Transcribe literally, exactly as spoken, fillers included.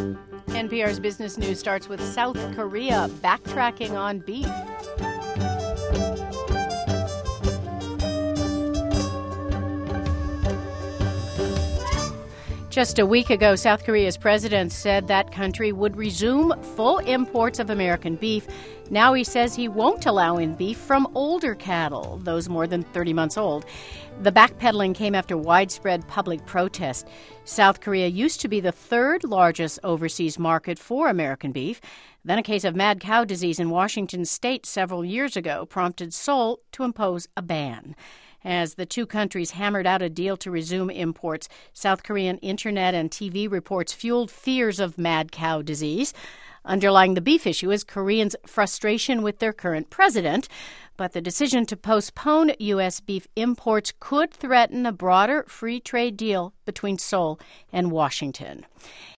N P R's Business News starts with South Korea backtracking on beef. Just a week ago, South Korea's president said that country would resume full imports of American beef. Now he says he won't allow in beef from older cattle, those more than thirty months old. The backpedaling came after widespread public protest. South Korea used to be the third largest overseas market for American beef. Then a case of mad cow disease in Washington state several years ago prompted Seoul to impose a ban. As the two countries hammered out a deal to resume imports, South Korean internet and T V reports fueled fears of mad cow disease. Underlying the beef issue is Koreans' frustration with their current president. But the decision to postpone U S beef imports could threaten a broader free trade deal between Seoul and Washington.